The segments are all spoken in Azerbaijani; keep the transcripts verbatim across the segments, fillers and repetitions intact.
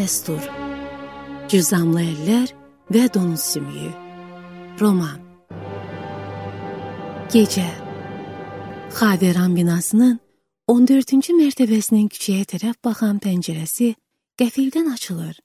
Destur, Cüzamlı Əllər və Donuz Sümüyü. Roman. Gecə. Xavəran binasının on dördüncü mərtəbəsinin küçəyə tərəf baxan pəncərəsi qəfildən açılır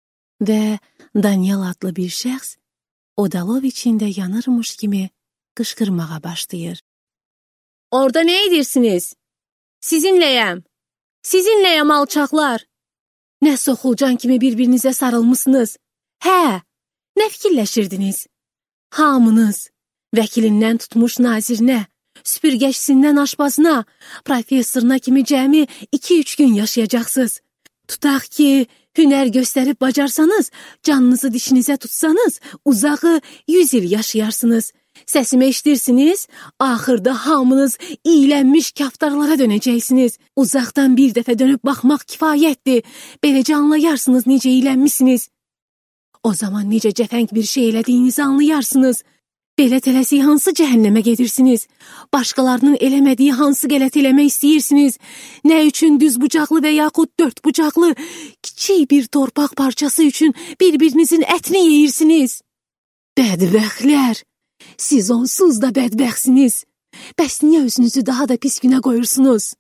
və Daniel adlı bir şəxs odalov içində yanırmış kimi qışqırmağa başlayır. Orada nə edirsiniz? Sizinləyəm. Sizinləyəm alçaqlar. Nə soxulcan kimi bir-birinizə sarılmışsınız. Hə, nə fikirləşirdiniz? Hamınız, vəkilindən tutmuş nazirinə, süpürgəçisindən aşbazına, professoruna kimi cəmi iki üç gün yaşayacaqsınız. Tutaq ki, hünər göstərib bacarsanız, canınızı dişinizə tutsanız, uzağı yüz il yaşayarsınız. Səsimi eşidirsiniz, axırda hamınız iyilənmiş kaftarlara dönəcəksiniz. Uzaqdan bir dəfə dönüb baxmaq kifayətdir. Beləcə anlayarsınız necə iyilənmişsiniz. O zaman necə cəfəng bir şey elədiyinizi anlayarsınız. Belə tələsik hansı cəhənnəmə gedirsiniz? Başqalarının eləmədiyi hansı qələt eləmək istəyirsiniz? Nə üçün düz bucaqlı və yaxud dörd bucaqlı, kiçik bir torpaq parçası üçün bir-birinizin ətini yeyirsiniz? Bədbəxtlər! Siz onsuz da bədbəxtsiniz. Bəs niyə özünüzü daha da pis günə qoyursunuz?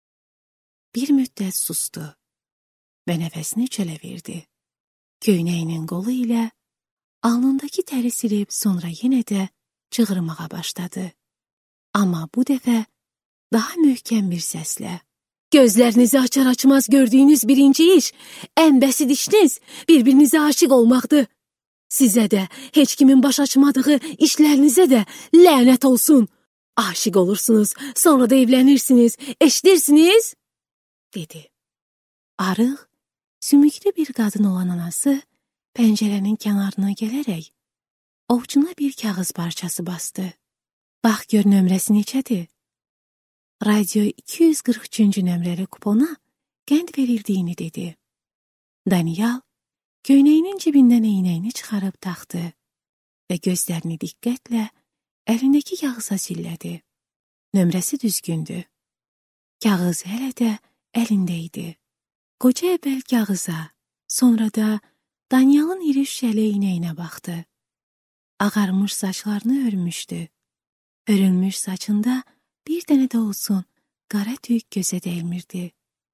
Bir müddət sustu və nəfəsini çölə verdi. Köynəyinin qolu ilə alnındakı təri silib sonra yenə də çığırmağa başladı. Amma bu dəfə daha möhkəm bir səslə. Gözlərinizi açar-açmaz gördüyünüz birinci iş, ən bəsit işiniz bir-birinizə aşiq olmaqdır. Sizə də, heç kimin baş açmadığı işlərinizə də lənət olsun. Aşiq olursunuz, sonra da evlənirsiniz, eşidirsiniz? Dedi. Arıq, sümüklü bir qadın olan anası pəncərənin kənarına gələrək ovcuna bir kağız parçası bastı. Bax gör nömrəsi neçədir? Radio iki yüz qırx üçüncü nömrəli kupona qənd verildiyini dedi. Daniel köynəyinin cibindən eynəyini çıxarıb taxdı və gözlərini diqqətlə əlindəki kağıza sillədi. Nömrəsi düzgündü. Kağız hələ də əlində idi. Qoca əvvəl kağıza, sonra da Daniel'ın iri şüşəli eynəyinə baxdı. Ağarmış saçlarını örmüşdü. Örülmüş saçında bir dənə də olsun qara tük gözə dəymirdi.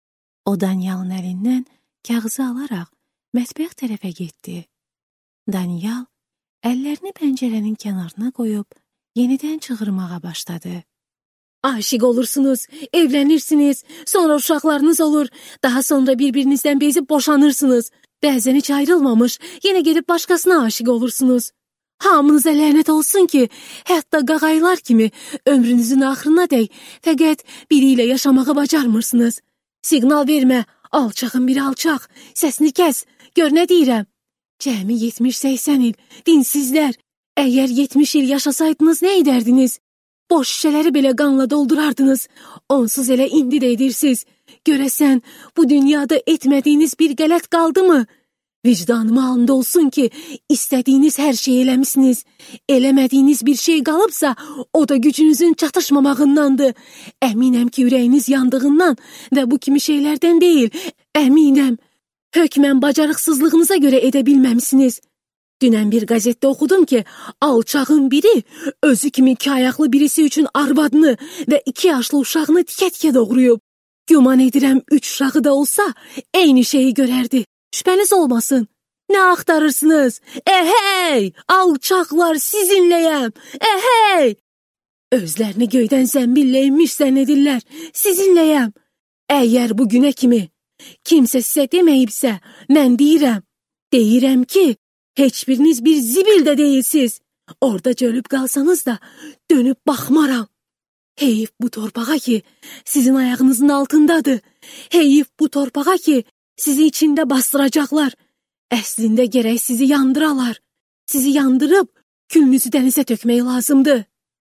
O Daniel'ın əlindən kağızı alaraq mətbəx tərəfə getdi. Daniel əllərini pəncərənin kənarına qoyub yenidən çığırmağa başladı. Aşiq olursunuz, evlənirsiniz, sonra uşaqlarınız olur, daha sonra bir-birinizdən bezib boşanırsınız. Bəzən heç ayrılmamış, yenə gedib başqasına aşiq olursunuz. Hamınıza lənət olsun ki, hətta qağaylar kimi ömrünüzün axırına dək fəqət biri ilə yaşamağı bacarmırsınız. Siqnal vermə, alçağın biri alçaq, səsini kəs. Gör nə deyirəm? Cəmi yetmiş səksən il, dinsizlər. Əgər yetmiş il yaşasaydınız nə edərdiniz? Boş şüşələri belə qanla doldurardınız. Onsuz elə indi də edirsiniz. Görəsən, bu dünyada etmədiyiniz bir qələt qaldı mı? Vicdanıma and olsun ki, istədiyiniz hər şeyi eləmişsiniz. Eləmədiyiniz bir şey qalıbsa, o da gücünüzün çatışmamağındandır. Əminəm ki, ürəyiniz yandığından və bu kimi şeylərdən deyil. Əminəm. Hökmən bacarıqsızlığınıza görə edə bilməmişsiniz. Dünən bir qəzetdə oxudum ki, alçağın biri özü kimi iki ayaqlı birisi üçün arvadını və iki yaşlı uşağını tikə-tikə doğrayıb. Güman edirəm üç uşağı da olsa eyni şeyi görərdi. Şübhəniz olmasın. Nə axtarırsınız? Əhey! Alçaqlar sizinləyəm! Əhey! Özlərini göydən zəmbillə inmiş zənn edirlər. Sizinləyəm. Əgər bu günə kimi kimsə sizə deməyibsə, mən deyirəm. Deyirəm ki, heç biriniz bir zibil də deyilsiz. Orada cölüb qalsanız da dönüb baxmaram. Heyif bu torpağa ki, sizin ayağınızın altındadır. Heyif bu torpağa ki, sizi içində bastıracaqlar. Əslində gərək sizi yandıralar. Sizi yandırıb külünüzü dənizə tökmək lazımdır.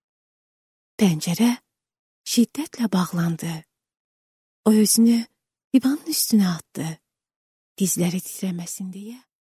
Pəncərə şiddətlə bağlandı. O özünü divanın üstünə atdı. Dizləri titrəməsin deyə